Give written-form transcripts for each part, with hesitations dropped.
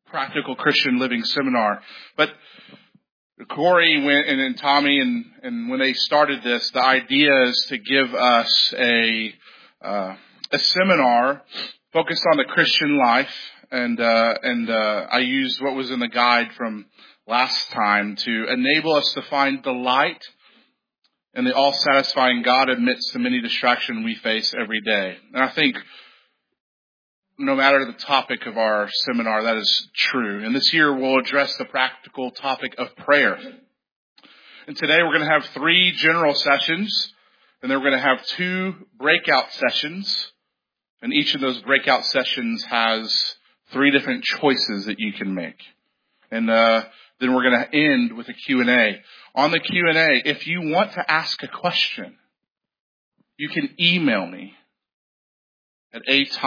Practical Christian Living Seminar. But Corey went and then Tommy and when they started this, the idea is to give us a seminar focused on the Christian life, and I used what was in the guide from last time to enable us to find delight in the all-satisfying God amidst the many distractions we face every day. And I think no matter the topic of our seminar, that is true. And this year we'll address the practical topic of prayer. And today we're going to have 3 general sessions, and then we're going to have 2 breakout sessions. And each of those breakout sessions has 3 different choices that you can make. And then we're going to end with a Q&A. On the Q&A, if you want to ask a question, you can email me at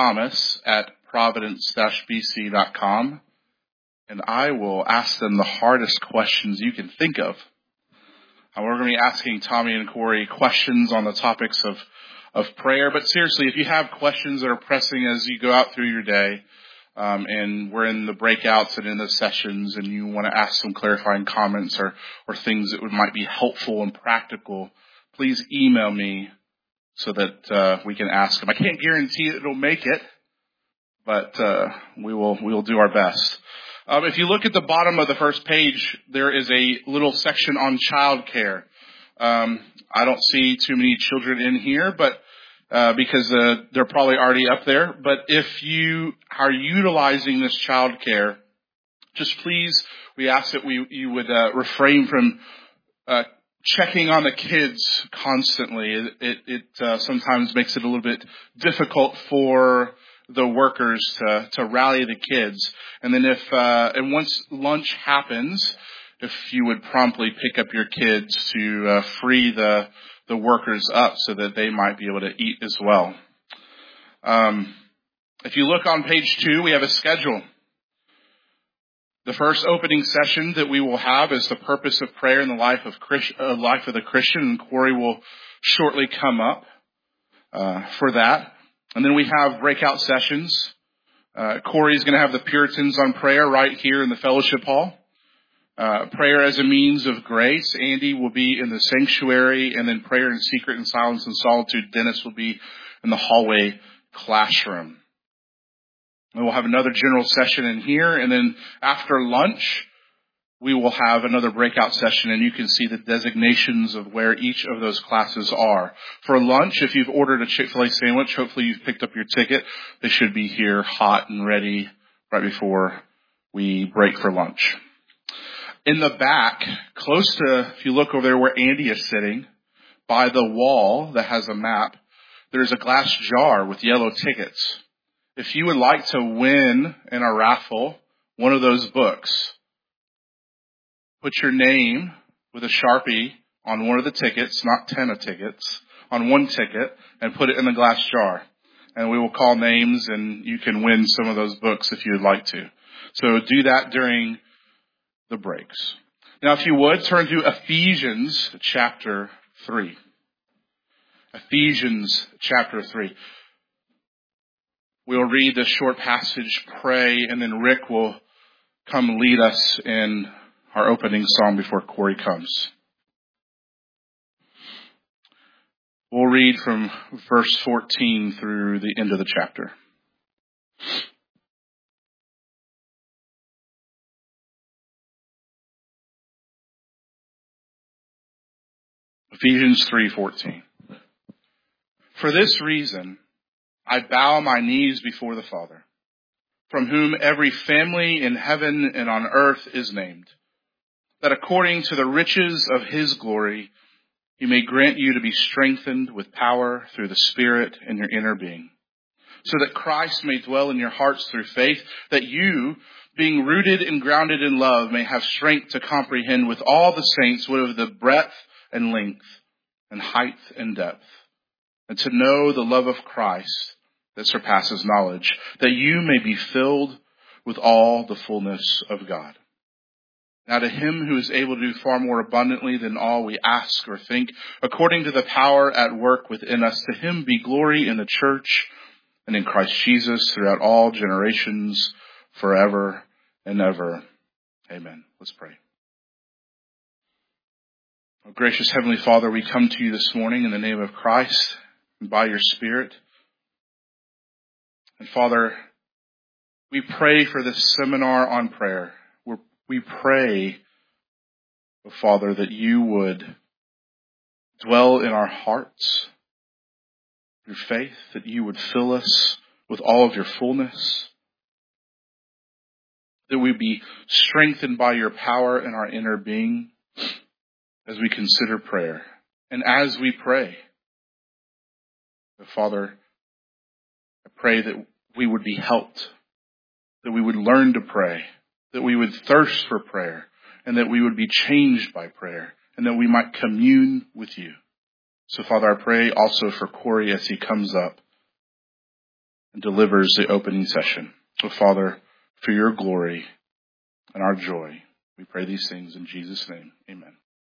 athomas@providence-bc.com, and I will ask them the hardest questions you can think of. We're going to be asking Tommy and Corey questions on the topics of prayer. But seriously, if you have questions that are pressing as you go out through your day, and we're in the breakouts and in the sessions, and you want to ask some clarifying comments or things that might be helpful and practical, please email me so that we can ask them. I can't guarantee it'll make it, but we will do our best. If you look at the bottom of the first page, there is a little section on childcare. I don't see too many children in here, but because they're probably already up there. But if you are utilizing this childcare, just please, we ask that you would refrain from checking on the kids constantly. It sometimes makes it a little bit difficult for the workers to rally the kids. And then and once lunch happens, if you would promptly pick up your kids to free the workers up so that they might be able to eat as well. If you look on page 2, we have a schedule. The first opening session that we will have is the purpose of prayer in the life of the Christian, and Corey will shortly come up for that. And then we have breakout sessions. Corey is going to have the Puritans on prayer right here in the fellowship hall. Prayer as a means of grace. Andy will be in the sanctuary, and then prayer in secret and silence and solitude. Dennis will be in the hallway classroom. And we'll have another general session in here, and then after lunch, we will have another breakout session, and you can see the designations of where each of those classes are. For lunch, if you've ordered a Chick-fil-A sandwich, hopefully you've picked up your ticket. They should be here hot and ready right before we break for lunch. In the back, close to, if you look over there where Andy is sitting, by the wall that has a map, there's a glass jar with yellow tickets. If you would like to win in a raffle one of those books, put your name with a Sharpie on one of the tickets, not 10 of tickets, on one ticket, and put it in the glass jar. And we will call names, and you can win some of those books if you would like to. So do that during the breaks. Now, if you would, turn to Ephesians chapter 3. Ephesians chapter 3. We'll read this short passage, pray, and then Rick will come lead us in our opening song before Corey comes. We'll read from verse 14 through the end of the chapter. Ephesians 3:14. For this reason, I bow my knees before the Father, from whom every family in heaven and on earth is named, that according to the riches of his glory, he may grant you to be strengthened with power through the Spirit in your inner being, so that Christ may dwell in your hearts through faith, that you, being rooted and grounded in love, may have strength to comprehend with all the saints what of the breadth and length and height and depth, and to know the love of Christ that surpasses knowledge, that you may be filled with all the fullness of God. Now to him who is able to do far more abundantly than all we ask or think, according to the power at work within us, to him be glory in the church and in Christ Jesus throughout all generations, forever and ever. Amen. Let's pray. Oh, gracious Heavenly Father, we come to you this morning in the name of Christ and by your Spirit. And Father, we pray for this seminar on prayer. We pray, oh Father, that you would dwell in our hearts through faith, that you would fill us with all of your fullness, that we be strengthened by your power in our inner being as we consider prayer. And as we pray, Father, I pray that we would be helped, that we would learn to pray, that we would thirst for prayer, and that we would be changed by prayer, and that we might commune with you. So, Father, I pray also for Corey as he comes up and delivers the opening session. So, Father, for your glory and our joy, we pray these things in Jesus' name. Amen.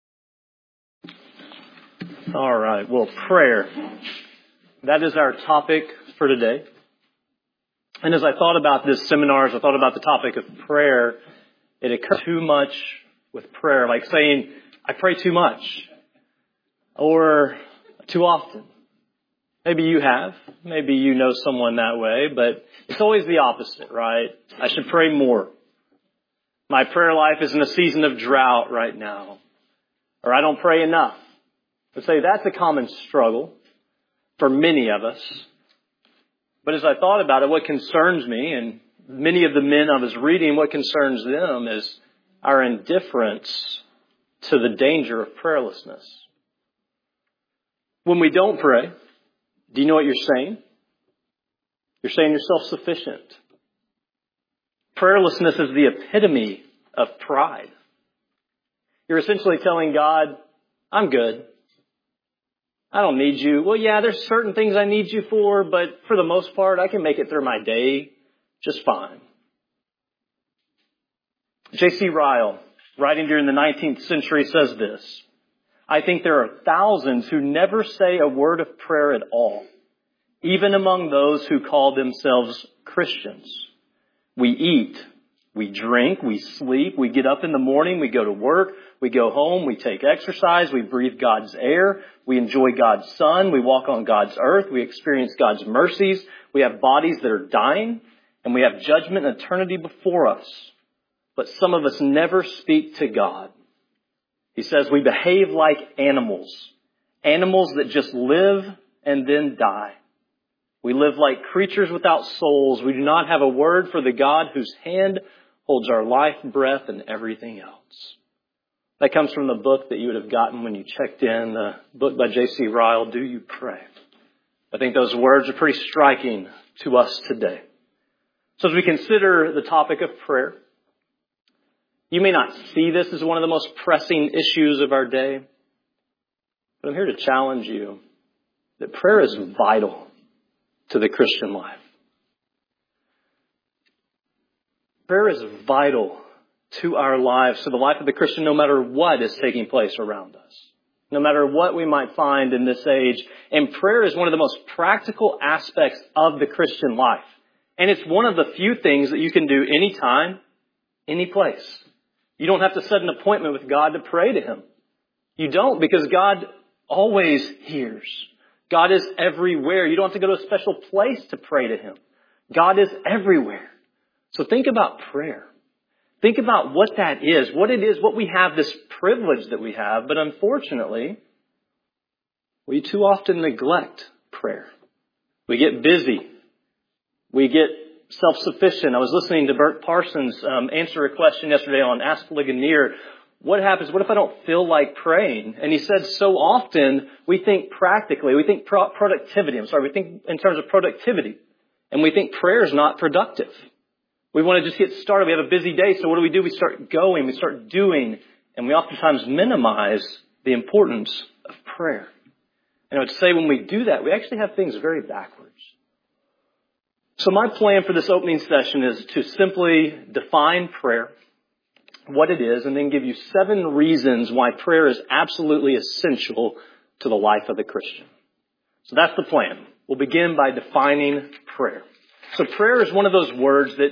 All right. Well, prayer. That is our topic for today. And as I thought about this seminar, as I thought about the topic of prayer, it occurred too much with prayer, like saying, I pray too much or too often. Maybe you have. Maybe you know someone that way, but it's always the opposite, right? I should pray more. My prayer life is in a season of drought right now. Or I don't pray enough. I'd say that's a common struggle for many of us. But as I thought about it, what concerns me, and many of the men I was reading, what concerns them is our indifference to the danger of prayerlessness. When we don't pray, do you know what you're saying? You're saying you're self-sufficient. Prayerlessness is the epitome of pride. You're essentially telling God, I'm good. I don't need you. Well, yeah, there's certain things I need you for, but for the most part, I can make it through my day just fine. J.C. Ryle, writing during the 19th century, says this: I think there are thousands who never say a word of prayer at all, even among those who call themselves Christians. We eat, we drink, we sleep, we get up in the morning, we go to work, we go home, we take exercise, we breathe God's air, we enjoy God's sun, we walk on God's earth, we experience God's mercies, we have bodies that are dying, and we have judgment and eternity before us. But some of us never speak to God. He says we behave like animals that just live and then die. We live like creatures without souls. We do not have a word for the God whose hand holds our life, breath, and everything else. That comes from the book that you would have gotten when you checked in, the book by J.C. Ryle, Do You Pray? I think those words are pretty striking to us today. So as we consider the topic of prayer, you may not see this as one of the most pressing issues of our day, but I'm here to challenge you that prayer is vital to the Christian life. Prayer is vital to our lives, to the life of the Christian, no matter what is taking place around us, no matter what we might find in this age. And prayer is one of the most practical aspects of the Christian life. And it's one of the few things that you can do anytime, any place. You don't have to set an appointment with God to pray to Him. You don't, because God always hears. God is everywhere. You don't have to go to a special place to pray to Him. God is everywhere. So think about prayer. Think about what that is, what it is, what we have, this privilege that we have. But unfortunately, we too often neglect prayer. We get busy. We get self-sufficient. I was listening to Bert Parsons answer a question yesterday on Ask Ligonier. What happens? What if I don't feel like praying? And he said so often we think practically. We think productivity. We think in terms of productivity. And we think prayer is not productive. We want to just get started. We have a busy day, so what do? We start going, we start doing, and we oftentimes minimize the importance of prayer. And I would say when we do that, we actually have things very backwards. So my plan for this opening session is to simply define prayer, what it is, and then give you 7 reasons why prayer is absolutely essential to the life of the Christian. So that's the plan. We'll begin by defining prayer. So prayer is one of those words that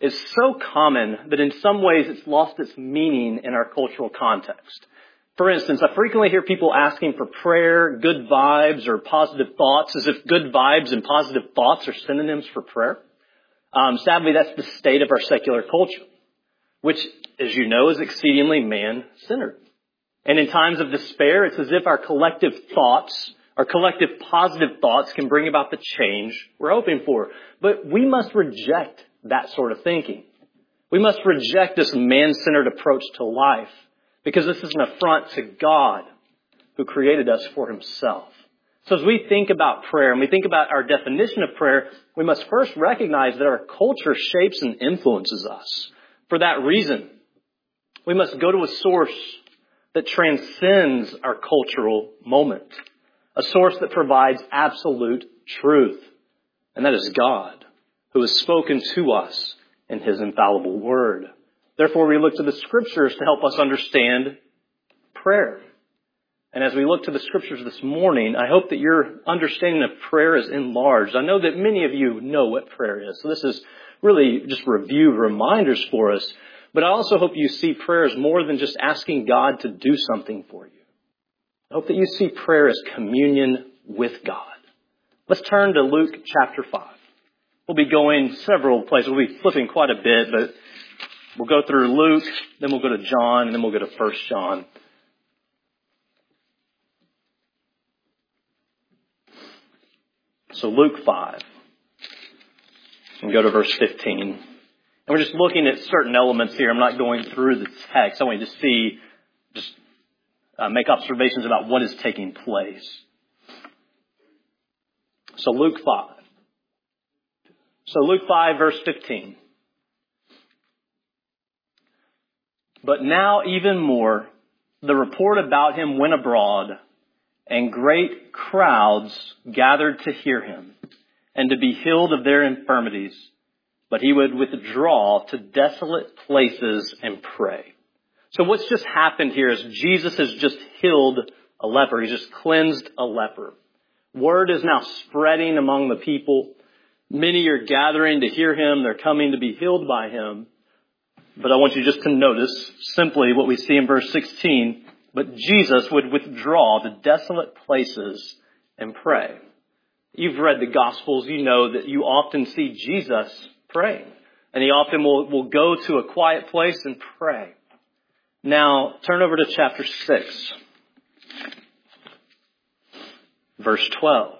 is so common that in some ways it's lost its meaning in our cultural context. For instance, I frequently hear people asking for prayer, good vibes, or positive thoughts, as if good vibes and positive thoughts are synonyms for prayer. Sadly, that's the state of our secular culture, which, as you know, is exceedingly man-centered. And in times of despair, it's as if our collective thoughts, our collective positive thoughts can bring about the change we're hoping for. But we must reject that sort of thinking. We must reject this man-centered approach to life, because this is an affront to God, who created us for himself. So as we think about prayer and we think about our definition of prayer, we must first recognize that our culture shapes and influences us. For that reason, we must go to a source that transcends our cultural moment, a source that provides absolute truth, and that is God, who has spoken to us in his infallible word. Therefore, we look to the Scriptures to help us understand prayer. And as we look to the Scriptures this morning, I hope that your understanding of prayer is enlarged. I know that many of you know what prayer is, so this is really just review reminders for us. But I also hope you see prayer as more than just asking God to do something for you. I hope that you see prayer as communion with God. Let's turn to Luke chapter 5. We'll be going several places. We'll be flipping quite a bit, but we'll go through Luke, then we'll go to John, and then we'll go to 1 John. So Luke 5. And go to verse 15. And we're just looking at certain elements here. I'm not going through the text. I want you to see, make observations about what is taking place. So Luke 5. So Luke 5, verse 15. But now even more, the report about him went abroad, and great crowds gathered to hear him and to be healed of their infirmities. But he would withdraw to desolate places and pray. So what's just happened here is Jesus has just healed a leper. He's just cleansed a leper. Word is now spreading among the people. Many are gathering to hear him. They're coming to be healed by him. But I want you just to notice simply what we see in verse 16. But Jesus would withdraw to desolate places and pray. You've read the Gospels. You know that you often see Jesus praying. And he often will go to a quiet place and pray. Now, turn over to chapter 6. Verse 12.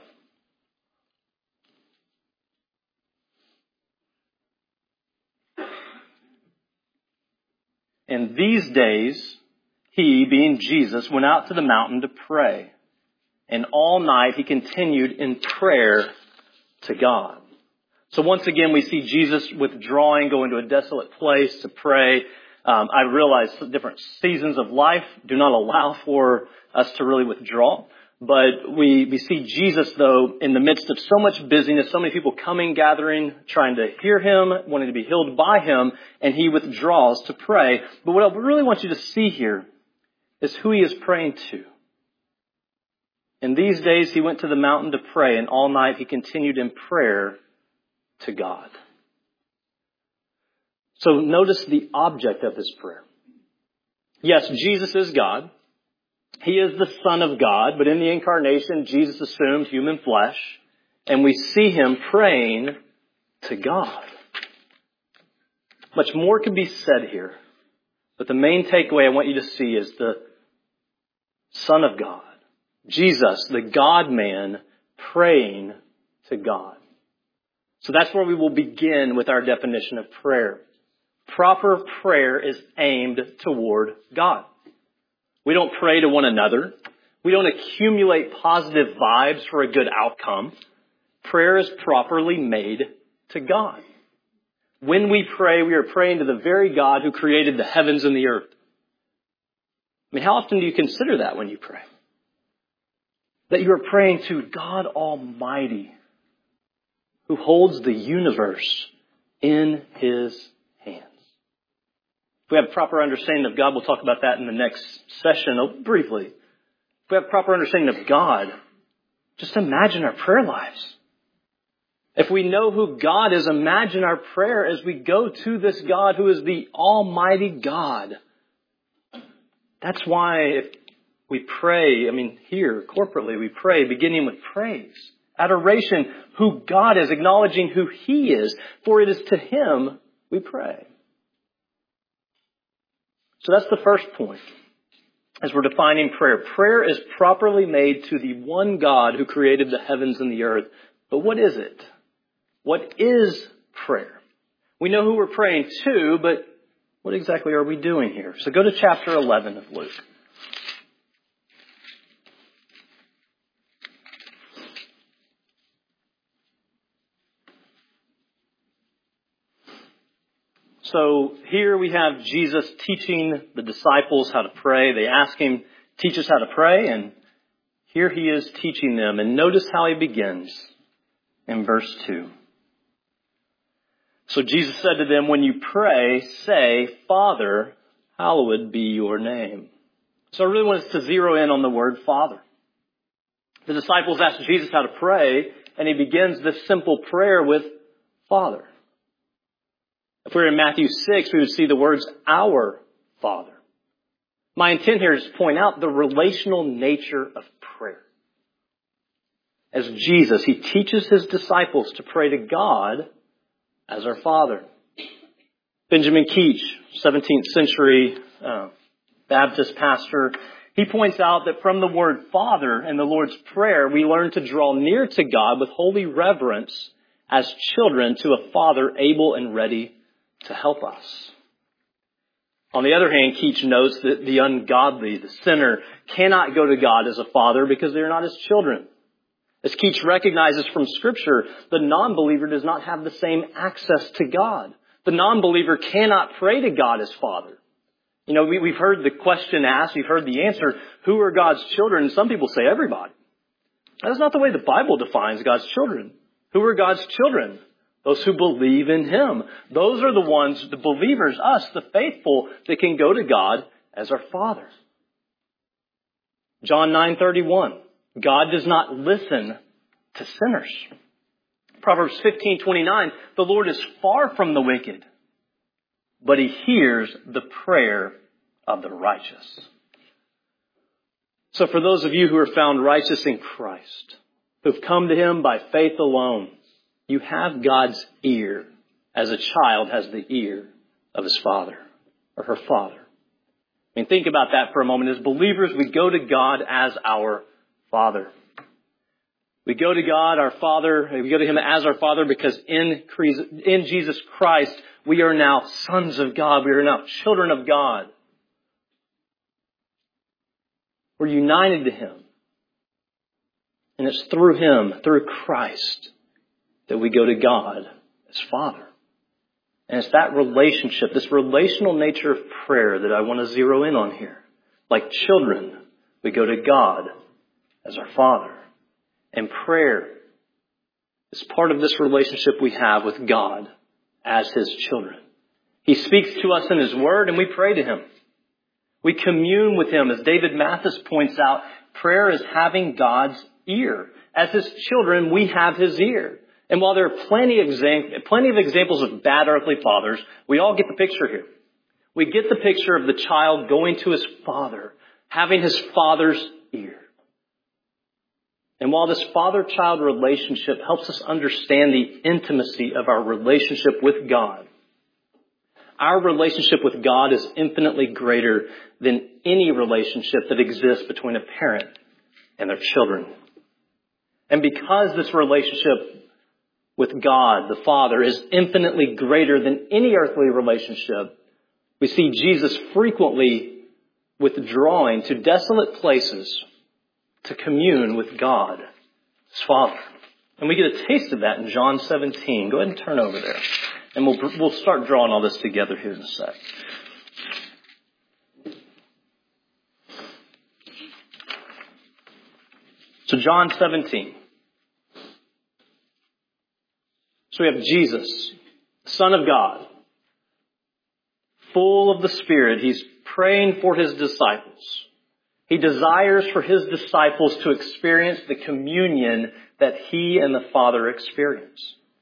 In these days, he, being Jesus, went out to the mountain to pray. And all night he continued in prayer to God. So once again, we see Jesus withdrawing, going to a desolate place to pray. I realize different seasons of life do not allow for us to really withdraw. But we see Jesus, though, in the midst of so much busyness, so many people coming, gathering, trying to hear him, wanting to be healed by him, and he withdraws to pray. But what I really want you to see here is who he is praying to. In these days, he went to the mountain to pray, and all night he continued in prayer to God. So notice the object of his prayer. Yes, Jesus is God. He is the Son of God, but in the incarnation, Jesus assumed human flesh, and we see him praying to God. Much more can be said here, but the main takeaway I want you to see is the Son of God, Jesus, the God-man, praying to God. So that's where we will begin with our definition of prayer. Proper prayer is aimed toward God. We don't pray to one another. We don't accumulate positive vibes for a good outcome. Prayer is properly made to God. When we pray, we are praying to the very God who created the heavens and the earth. I mean, how often do you consider that when you pray? That you are praying to God Almighty, who holds the universe in his hands. If we have a proper understanding of God, we'll talk about that in the next session briefly. If we have a proper understanding of God, just imagine our prayer lives. If we know who God is, imagine our prayer as we go to this God who is the Almighty God. That's why if we pray, here, corporately, we pray beginning with praise, adoration, who God is, acknowledging who He is, for it is to Him we pray. So that's the first point as we're defining prayer. Prayer is properly made to the one God who created the heavens and the earth. But what is it? What is prayer? We know who we're praying to, but what exactly are we doing here? So go to chapter 11 of Luke. So here we have Jesus teaching the disciples how to pray. They ask Him, teach us how to pray, and here He is teaching them. And notice how He begins in verse 2. So Jesus said to them, when you pray, say, Father, hallowed be your name. So I really want us to zero in on the word Father. The disciples asked Jesus how to pray, and He begins this simple prayer with Father. If we were in Matthew 6, we would see the words, our Father. My intent here is to point out the relational nature of prayer. As Jesus, He teaches His disciples to pray to God as our Father. Benjamin Keach, 17th century Baptist pastor, he points out that from the word Father in the Lord's Prayer, we learn to draw near to God with holy reverence as children to a Father able and ready to help us. On the other hand, Keach notes that the ungodly, the sinner, cannot go to God as a father because they are not His children. As Keach recognizes from Scripture, the non-believer does not have the same access to God. The non-believer cannot pray to God as Father. You know, we've heard the question asked, we've heard the answer, who are God's children? And some people say everybody. That's not the way the Bible defines God's children. Who are God's children? Those who believe in Him. Those are the ones, the believers, us, the faithful, that can go to God as our Father. John 9:31. God does not listen to sinners. Proverbs 15:29. The Lord is far from the wicked, but He hears the prayer of the righteous. So for those of you who are found righteous in Christ, who've come to Him by faith alone, you have God's ear as a child has the ear of his father or her father. Think about that for a moment. As believers, we go to God as our Father. We go to God, our Father, we go to Him as our Father because in Jesus Christ, we are now sons of God. We are now children of God. We're united to Him. And it's through Him, through Christ, that we go to God as Father. And it's that relationship, this relational nature of prayer that I want to zero in on here. Like children, we go to God as our Father. And prayer is part of this relationship we have with God as His children. He speaks to us in His Word and we pray to Him. We commune with Him. As David Mathis points out, prayer is having God's ear. As His children, we have His ear. And while there are plenty of examples of bad earthly fathers, we all get the picture here. We get the picture of the child going to his father, having his father's ear. And while this father-child relationship helps us understand the intimacy of our relationship with God, our relationship with God is infinitely greater than any relationship that exists between a parent and their children. And because this relationship with God, the Father, is infinitely greater than any earthly relationship, we see Jesus frequently withdrawing to desolate places to commune with God, His Father. And we get a taste of that in John 17. Go ahead and turn over there. And we'll start drawing all this together here in a sec. So John 17. So we have Jesus, Son of God, full of the Spirit. He's praying for His disciples. He desires for His disciples to experience the communion that He and the Father experience.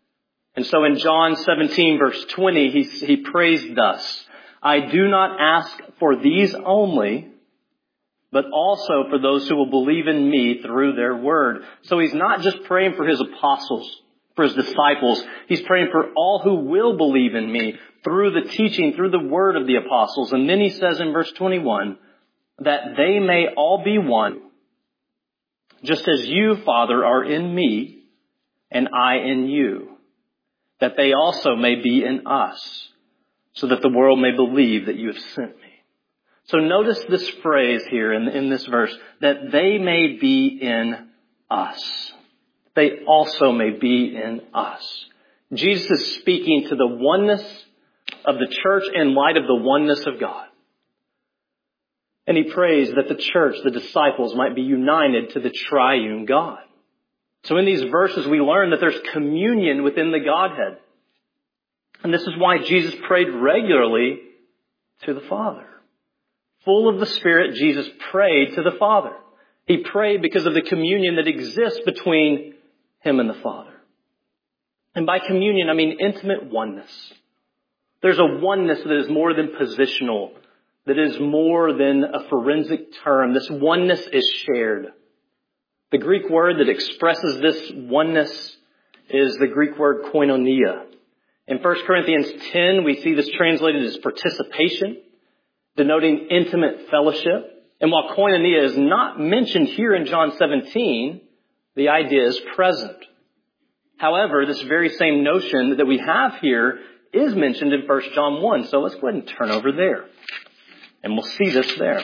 And so in John 17, verse 20, he prays thus, I do not ask for these only, but also for those who will believe in me through their word. So he's not just praying for his apostles, for his disciples. He's praying for all who will believe in me through the teaching, through the word of the apostles. And then he says in verse 21, that they may all be one, just as you, Father, are in me and I in you, that they also may be in us, so that the world may believe that you have sent me. So notice this phrase here in this verse, that they may be in us. They also may be in us. Jesus is speaking to the oneness of the church in light of the oneness of God. And he prays that the church, the disciples, might be united to the triune God. So in these verses, we learn that there's communion within the Godhead. And this is why Jesus prayed regularly to the Father. Full of the Spirit, Jesus prayed to the Father. He prayed because of the communion that exists between him and the Father. And by communion, I mean intimate oneness. There's a oneness that is more than positional, that is more than a forensic term. This oneness is shared. The Greek word that expresses this oneness is the Greek word koinonia. In 1 Corinthians 10, we see this translated as participation, denoting intimate fellowship. And while koinonia is not mentioned here in John 17, the idea is present. However, this very same notion that we have here is mentioned in 1 John 1. So let's go ahead and turn over there. And we'll see this there.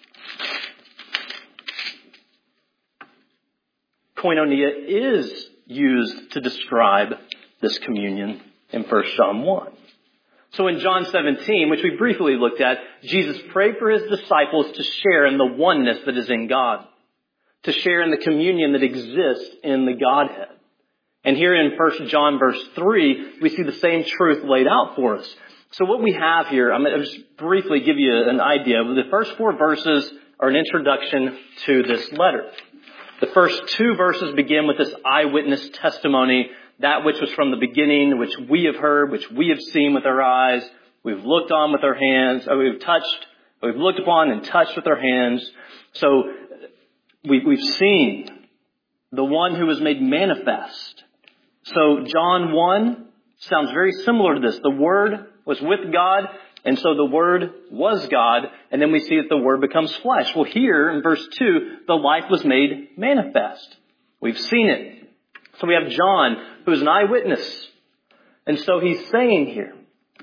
Koinonia is used to describe this communion in 1 John 1. So in John 17, which we briefly looked at, Jesus prayed for his disciples to share in the oneness that is in God, to share in the communion that exists in the Godhead. And here in 1 John verse 3, we see the same truth laid out for us. So what we have here, I'm going to just briefly give you an idea. The first 4 verses are an introduction to this letter. The first 2 verses begin with this eyewitness testimony, that which was from the beginning, which we have heard, which we have seen with our eyes, we've looked on with our hands, we've looked upon and touched with our hands. So we've seen the one who was made manifest. So John 1 sounds very similar to this. The Word was with God, and so the Word was God, and then we see that the Word becomes flesh. Well, here in verse 2, the life was made manifest. We've seen it. So we have John, who is an eyewitness. And so he's saying here,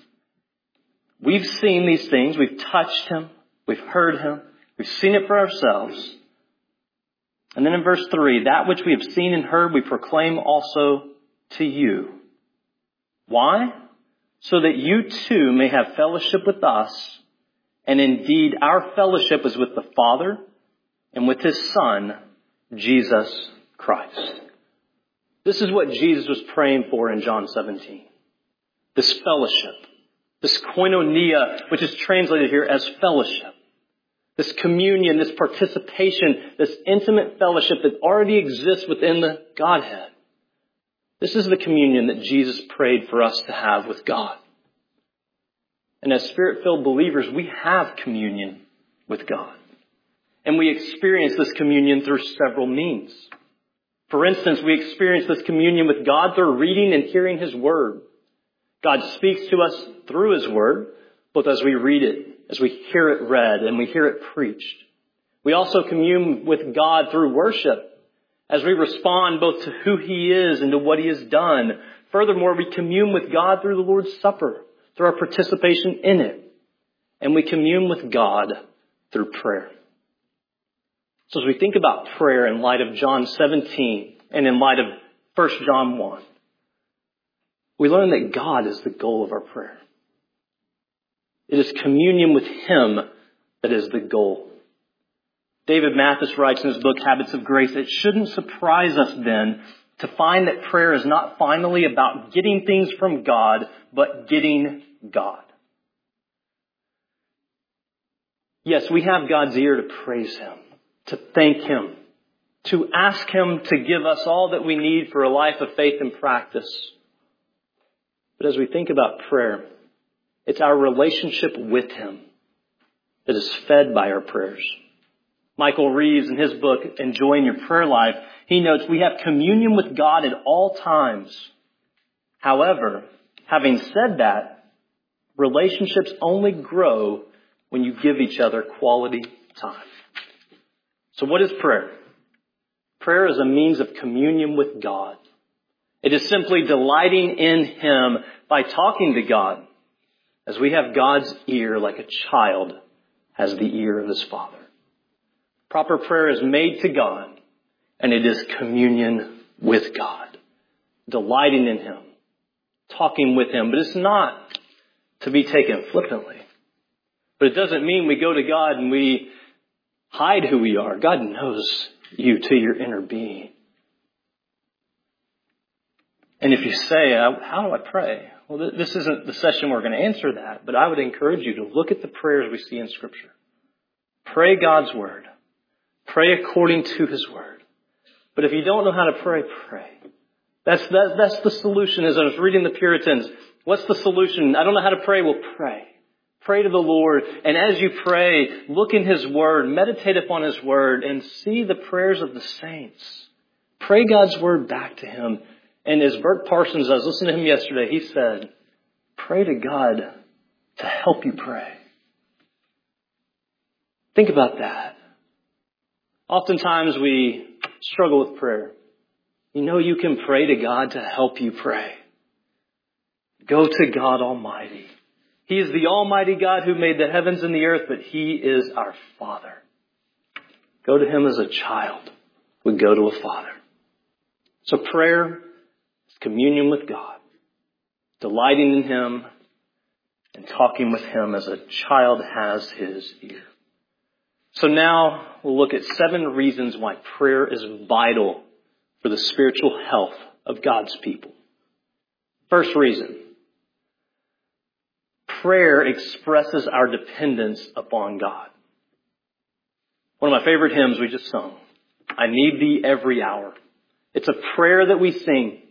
we've seen these things, we've touched him, we've heard him, we've seen it for ourselves. And then in verse 3, that which we have seen and heard, we proclaim also to you. Why? So that you too may have fellowship with us. And indeed, our fellowship is with the Father and with his Son, Jesus Christ. This is what Jesus was praying for in John 17. This fellowship, this koinonia, which is translated here as fellowship. This communion, this participation, this intimate fellowship that already exists within the Godhead. This is the communion that Jesus prayed for us to have with God. And as Spirit-filled believers, we have communion with God. And we experience this communion through several means. For instance, we experience this communion with God through reading and hearing his word. God speaks to us through his word, both as we read it, as we hear it read, and we hear it preached. We also commune with God through worship, as we respond both to who he is and to what he has done. Furthermore, we commune with God through the Lord's Supper, through our participation in it. And we commune with God through prayer. So as we think about prayer in light of John 17 and in light of 1 John 1, we learn that God is the goal of our prayer. It is communion with him that is the goal. David Mathis writes in his book, Habits of Grace, it shouldn't surprise us then to find that prayer is not finally about getting things from God, but getting God. Yes, we have God's ear to praise him, to thank him, to ask him to give us all that we need for a life of faith and practice. But as we think about prayer, it's our relationship with Him that is fed by our prayers. Michael Reeves, in his book, Enjoying Your Prayer Life, he notes we have communion with God at all times. However, having said that, relationships only grow when you give each other quality time. So what is prayer? Prayer is a means of communion with God. It is simply delighting in Him by talking to God, as we have God's ear like a child has the ear of his father. Proper prayer is made to God, and it is communion with God, delighting in Him, talking with Him. But it's not to be taken flippantly. But it doesn't mean we go to God and we hide who we are. God knows you to your inner being. And if you say, how do I pray? Well, this isn't the session we're going to answer that, but I would encourage you to look at the prayers we see in Scripture. Pray God's Word. Pray according to His Word. But if you don't know how to pray, pray. That's the solution. As I was reading the Puritans, what's the solution? I don't know how to pray. Well, pray. Pray to the Lord. And as you pray, look in His Word, meditate upon His Word, and see the prayers of the saints. Pray God's Word back to Him. And as Bert Parsons, I was listening to him yesterday, he said, pray to God to help you pray. Think about that. Oftentimes we struggle with prayer. You know you can pray to God to help you pray. Go to God Almighty. He is the Almighty God who made the heavens and the earth, but He is our Father. Go to Him as a child would go to a father. So prayer is communion with God, delighting in Him and talking with Him as a child has his ear. So now we'll look at 7 reasons why prayer is vital for the spiritual health of God's people. First reason, prayer expresses our dependence upon God. One of my favorite hymns we just sung, I Need Thee Every Hour. It's a prayer that we sing.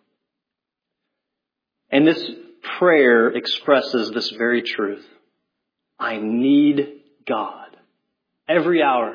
And this prayer expresses this very truth. I need God every hour.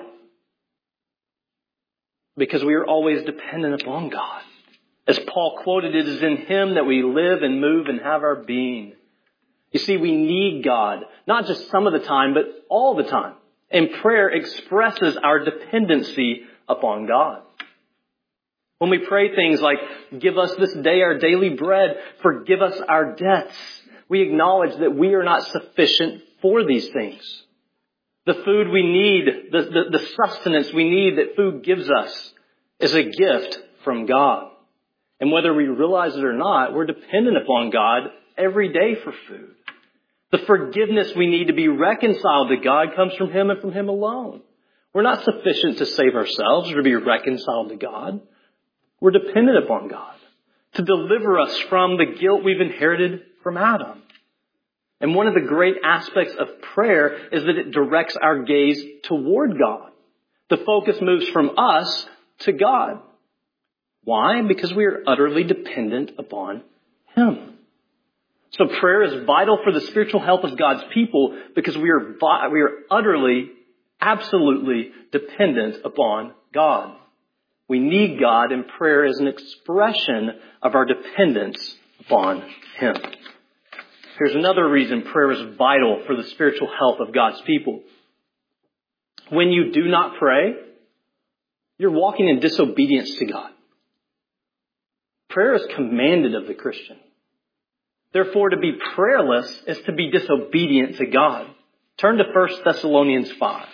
Because we are always dependent upon God. As Paul quoted, it is in Him that we live and move and have our being. You see, we need God, not just some of the time, but all the time. And prayer expresses our dependency upon God. When we pray things like, give us this day our daily bread, forgive us our debts, we acknowledge that we are not sufficient for these things. The food we need, the sustenance we need that food gives us is a gift from God. And whether we realize it or not, we're dependent upon God every day for food. The forgiveness we need to be reconciled to God comes from Him and from Him alone. We're not sufficient to save ourselves or to be reconciled to God. We're dependent upon God to deliver us from the guilt we've inherited from Adam. And one of the great aspects of prayer is that it directs our gaze toward God. The focus moves from us to God. Why? Because we are utterly dependent upon Him. So prayer is vital for the spiritual health of God's people because we are utterly, absolutely dependent upon God. We need God, and prayer is an expression of our dependence upon Him. Here's another reason prayer is vital for the spiritual health of God's people. When you do not pray, you're walking in disobedience to God. Prayer is commanded of the Christian. Therefore, to be prayerless is to be disobedient to God. Turn to 1 Thessalonians 5.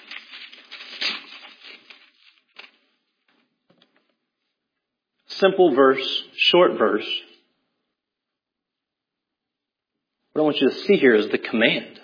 Simple verse, short verse. What I want you to see here is the command.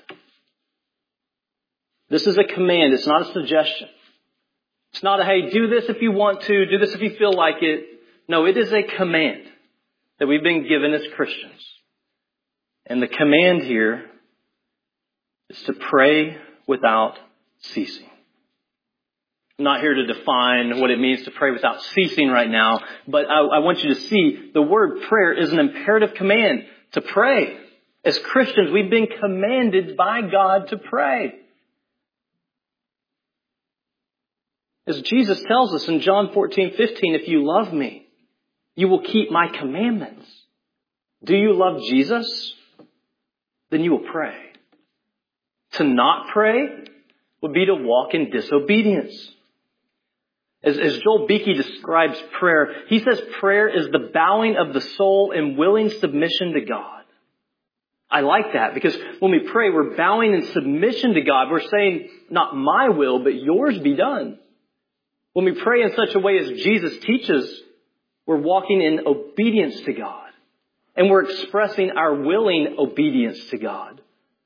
This is a command. It's not a suggestion. It's not a, hey, do this if you want to, do this if you feel like it. No, it is a command that we've been given as Christians. And the command here is to pray without ceasing. I'm not here to define what it means to pray without ceasing right now, but I want you to see the word prayer is an imperative command. to pray. As Christians, we've been commanded by God to pray. As Jesus tells us in John 14:15, if you love me, you will keep my commandments. Do you love Jesus? Then you will pray. To not pray would be to walk in disobedience. As Joel Beeke describes prayer, he says prayer is the bowing of the soul in willing submission to God. I like that because when we pray, we're bowing in submission to God. We're saying, not my will, but yours be done. When we pray in such a way as Jesus teaches, we're walking in obedience to God. And we're expressing our willing obedience to God.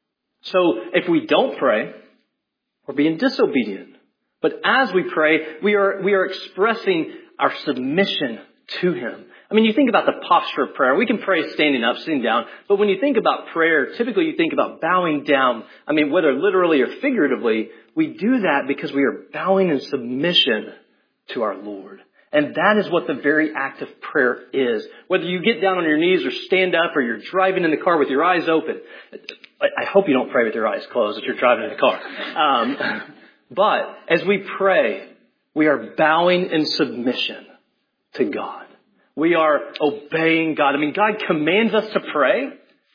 So if we don't pray, we're being disobedient. But as we pray, we are expressing our submission to Him. I mean, you think about the posture of prayer. We can pray standing up, sitting down. But when you think about prayer, typically you think about bowing down. I mean, whether literally or figuratively, we do that because we are bowing in submission to our Lord. And that is what the very act of prayer is. Whether you get down on your knees or stand up or you're driving in the car with your eyes open. I hope you don't pray with your eyes closed if you're driving in the car. But as we pray, we are bowing in submission to God. We are obeying God. I mean, God commands us to pray,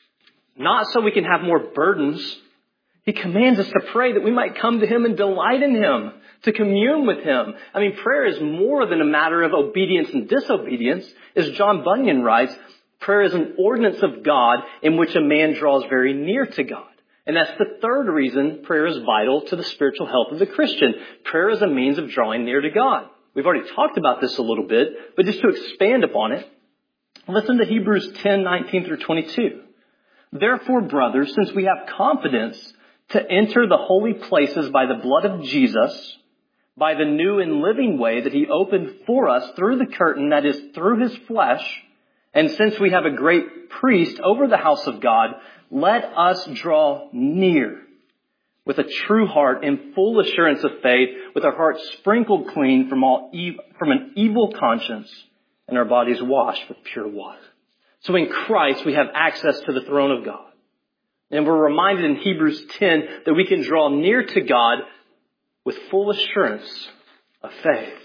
not so we can have more burdens. He commands us to pray that we might come to Him and delight in Him, to commune with Him. I mean, prayer is more than a matter of obedience and disobedience. As John Bunyan writes, prayer is an ordinance of God in which a man draws very near to God. And that's the third reason prayer is vital to the spiritual health of the Christian. Prayer is a means of drawing near to God. We've already talked about this a little bit, but just to expand upon it, listen to Hebrews 10:19 through 22. Therefore, brothers, since we have confidence to enter the holy places by the blood of Jesus, by the new and living way that He opened for us through the curtain, that is, through His flesh, and since we have a great priest over the house of God, let us draw near with a true heart in full assurance of faith, with our hearts sprinkled clean from an evil conscience and our bodies washed with pure water. So in Christ, we have access to the throne of God. And we're reminded in Hebrews 10 that we can draw near to God with full assurance of faith.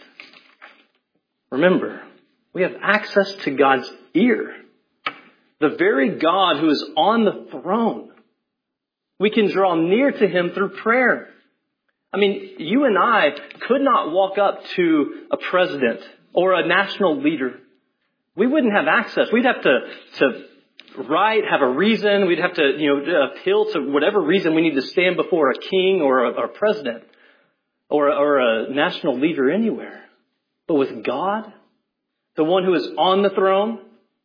Remember, we have access to God's ear. The very God who is on the throne. We can draw near to Him through prayer. I mean, you and I could not walk up to a president or a national leader. We wouldn't have access. We'd have to have a reason. We'd have to, appeal to whatever reason we need to stand before a king or a president or a national leader anywhere. But with God, the one who is on the throne,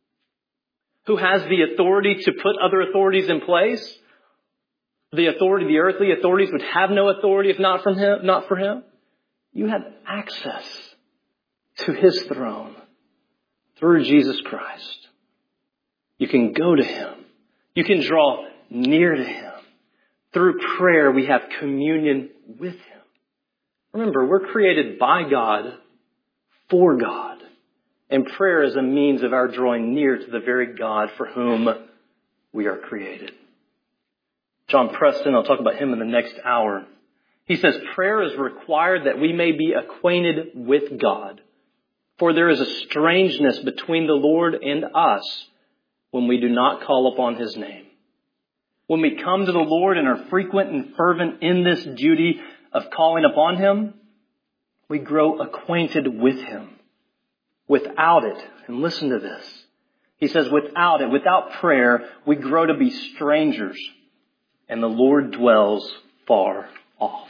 who has the authority to put other authorities in place, the earthly authorities would have no authority if not for Him. You have access to His throne through Jesus Christ. You can go to Him. You can draw near to Him. Through prayer, we have communion with Him. Remember, we're created by God, for God. And prayer is a means of our drawing near to the very God for whom we are created. John Preston, I'll talk about him in the next hour. He says, prayer is required that we may be acquainted with God. For there is a strangeness between the Lord and us when we do not call upon His name. When we come to the Lord and are frequent and fervent in this duty of calling upon Him, we grow acquainted with Him. Without it, and listen to this, he says, without prayer, we grow to be strangers, and the Lord dwells far off.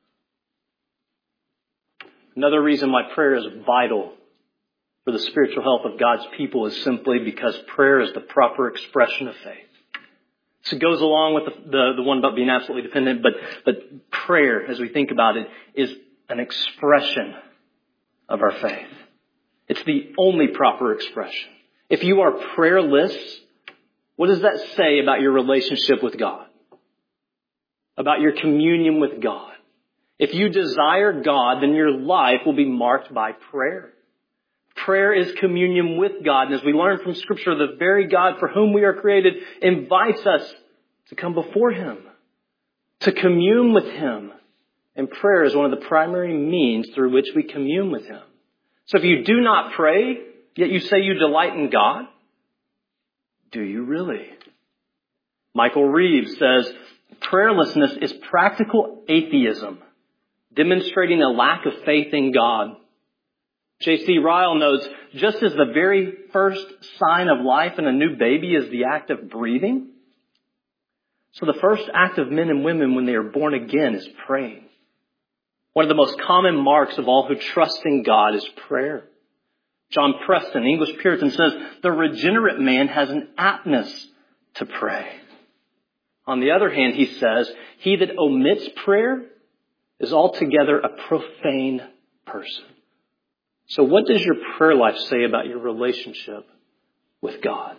Another reason why prayer is vital for the spiritual health of God's people is simply because prayer is the proper expression of faith. So it goes along with the one about being absolutely dependent, but prayer, as we think about it, is an expression of our faith. It's the only proper expression. If you are prayerless, what does that say about your relationship with God? About your communion with God? If you desire God, then your life will be marked by prayer. prayer is communion with God. And as we learn from Scripture, the very God for whom we are created invites us to come before Him, to commune with Him. And prayer is one of the primary means through which we commune with Him. So if you do not pray, yet you say you delight in God, do you really? Michael Reeves says, prayerlessness is practical atheism, demonstrating a lack of faith in God. J.C. Ryle notes, just as the very first sign of life in a new baby is the act of breathing, so the first act of men and women when they are born again is praying. One of the most common marks of all who trust in God is prayer. John Preston, English Puritan, says, the regenerate man has an aptness to pray. On the other hand, he says, he that omits prayer is altogether a profane person. So what does your prayer life say about your relationship with God?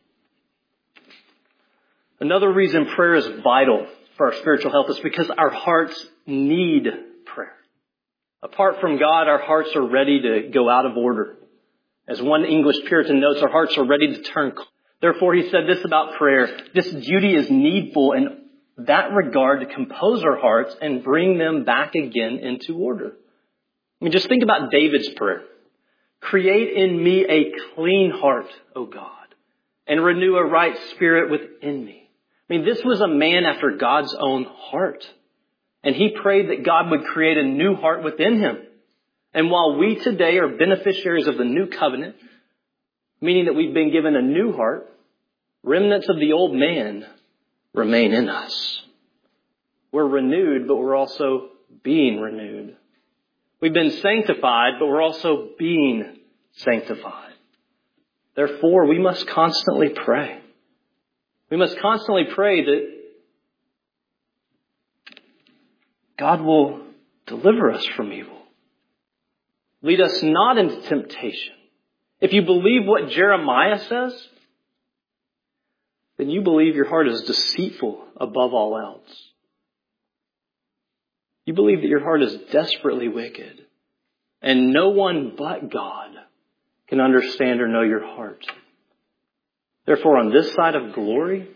Another reason prayer is vital for our spiritual health is because our hearts need prayer. Apart from God, our hearts are ready to go out of order. As one English Puritan notes, our hearts are ready to turn cold. Therefore, he said this about prayer: this duty is needful in that regard to compose our hearts and bring them back again into order. I mean, just think about David's prayer. Create in me a clean heart, O God, and renew a right spirit within me. I mean, this was a man after God's own heart. And he prayed that God would create a new heart within him. And while we today are beneficiaries of the new covenant, meaning that we've been given a new heart, remnants of the old man remain in us. We're renewed, but we're also being renewed. We've been sanctified, but we're also being sanctified. Therefore, we must constantly pray. We must constantly pray that God will deliver us from evil. Lead us not into temptation. If you believe what Jeremiah says, then you believe your heart is deceitful above all else. You believe that your heart is desperately wicked, and no one but God can understand or know your heart. Therefore, on this side of glory,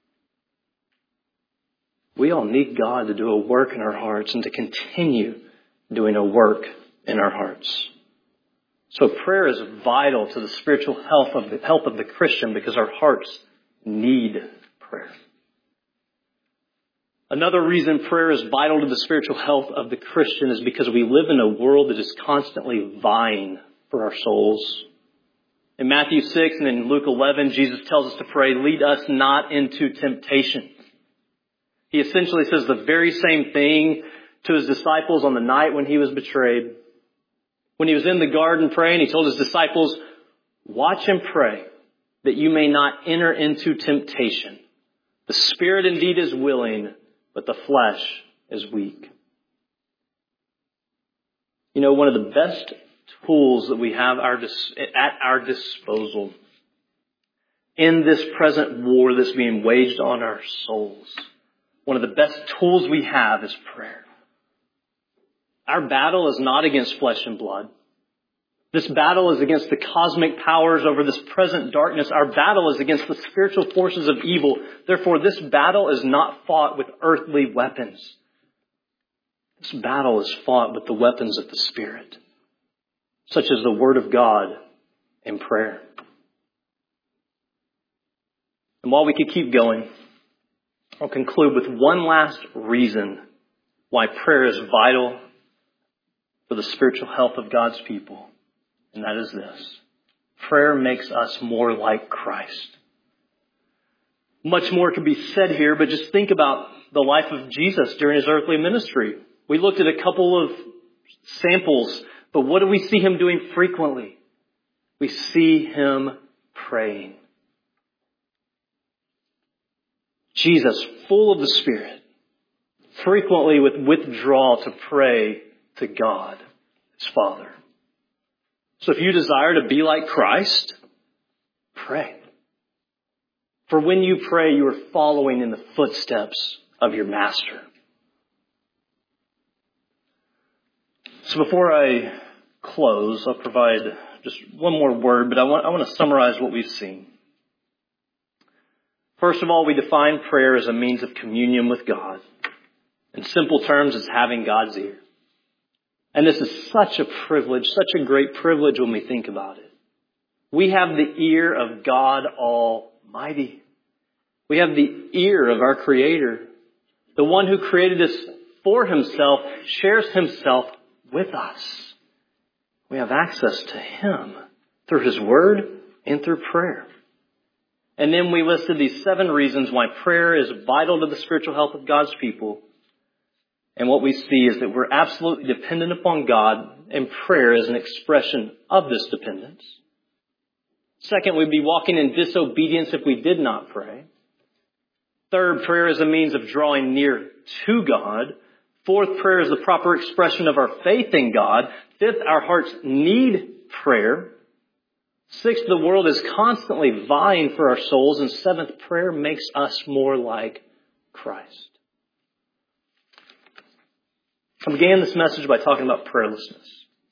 we all need God to do a work in our hearts and to continue doing a work in our hearts. So prayer is vital to the spiritual health of the Christian because our hearts need prayer. Another reason prayer is vital to the spiritual health of the Christian is because we live in a world that is constantly vying for our souls. In Matthew 6 and in Luke 11, Jesus tells us to pray, lead us not into temptation. He essentially says the very same thing to his disciples on the night when he was betrayed. When he was in the garden praying, he told his disciples, watch and pray that you may not enter into temptation. The spirit indeed is willing, but the flesh is weak. You know, one of the best tools that we have at our disposal in this present war that's being waged on our souls, one of the best tools we have is prayer. Our battle is not against flesh and blood. This battle is against the cosmic powers over this present darkness. Our battle is against the spiritual forces of evil. Therefore, this battle is not fought with earthly weapons. This battle is fought with the weapons of the Spirit, such as the Word of God and prayer. And while we could keep going, I'll conclude with one last reason why prayer is vital for the spiritual health of God's people. And that is this: prayer makes us more like Christ. Much more could be said here, but just think about the life of Jesus during his earthly ministry. We looked at a couple of samples, but what do we see him doing frequently? We see him praying. Jesus, full of the Spirit, frequently with withdrawal to pray to God, his Father. So if you desire to be like Christ, pray. For when you pray, you are following in the footsteps of your Master. So before I close, I'll provide just one more word, but I want to summarize what we've seen. First of all, we define prayer as a means of communion with God. In simple terms, it's having God's ear. And this is such a privilege, such a great privilege when we think about it. We have the ear of God Almighty. We have the ear of our Creator. The one who created us for Himself shares Himself with us. We have access to Him through His Word and through prayer. And then we listed these 7 reasons why prayer is vital to the spiritual health of God's people. And what we see is that we're absolutely dependent upon God, and prayer is an expression of this dependence. Second, we'd be walking in disobedience if we did not pray. Third, prayer is a means of drawing near to God. Fourth, prayer is the proper expression of our faith in God. Fifth, our hearts need prayer. Sixth, the world is constantly vying for our souls. And seventh, prayer makes us more like Christ. I began this message by talking about prayerlessness.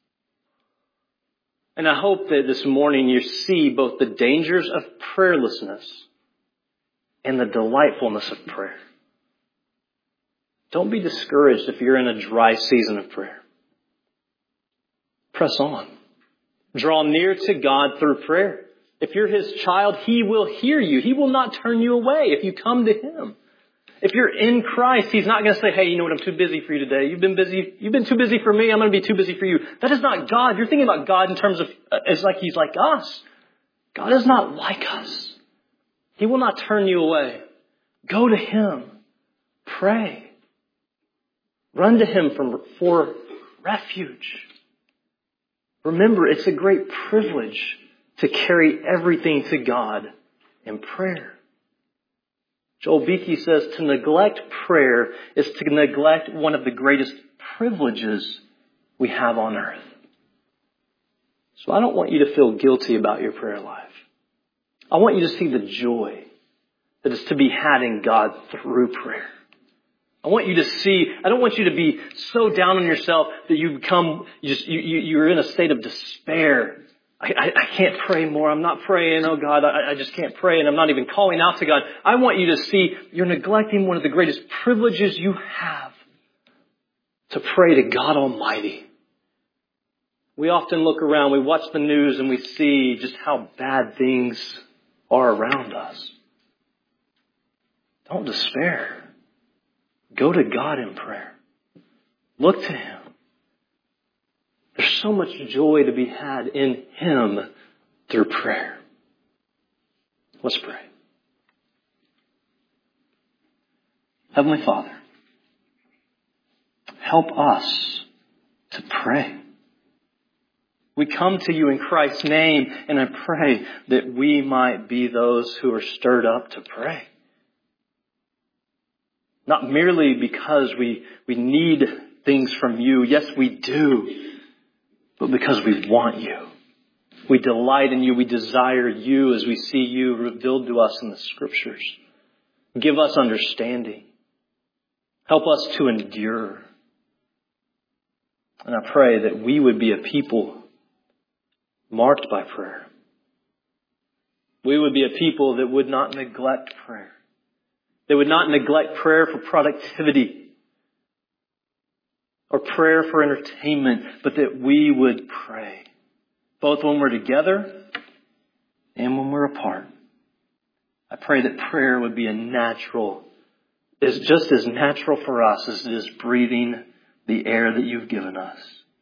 And I hope that this morning you see both the dangers of prayerlessness and the delightfulness of prayer. Don't be discouraged if you're in a dry season of prayer. Press on. Draw near to God through prayer. If you're His child, He will hear you. He will not turn you away if you come to Him. If you're in Christ, He's not going to say, hey, you know what, I'm too busy for you today. You've been too busy for me. I'm going to be too busy for you. That is not God. You're thinking about God in terms of, it's like He's like us. God is not like us. He will not turn you away. Go to Him. Pray. Run to Him for refuge. Remember, it's a great privilege to carry everything to God in prayer. Joel Beakey says to neglect prayer is to neglect one of the greatest privileges we have on earth. So I don't want you to feel guilty about your prayer life. I want you to see the joy that is to be had in God through prayer. I want you to see, I don't want you to be so down on yourself that you become, you're in a state of despair. I can't pray more. I'm not praying. Oh God, I just can't pray. And I'm not even calling out to God. I want you to see you're neglecting one of the greatest privileges you have to pray to God Almighty. We often look around, we watch the news and we see just how bad things are around us. Don't despair. Go to God in prayer. Look to Him. There's so much joy to be had in Him through prayer. Let's pray. Heavenly Father, help us to pray. We come to You in Christ's name, and I pray that we might be those who are stirred up to pray. Not merely because we need things from You. Yes, we do. But because we want You. We delight in You. We desire You as we see You revealed to us in the Scriptures. Give us understanding. Help us to endure. And I pray that we would be a people marked by prayer. We would be a people that would not neglect prayer. They would not neglect prayer for productivity or prayer for entertainment, but that we would pray, both when we're together and when we're apart. I pray that prayer would be is just as natural for us as it is breathing the air that You've given us.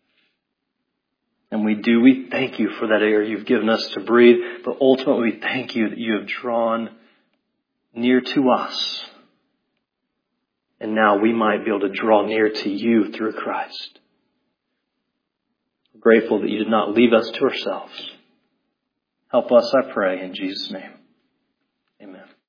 And we thank You for that air You've given us to breathe, but ultimately we thank You that You have drawn near to us. And now we might be able to draw near to You through Christ. We're grateful that You did not leave us to ourselves. Help us, I pray, in Jesus' name.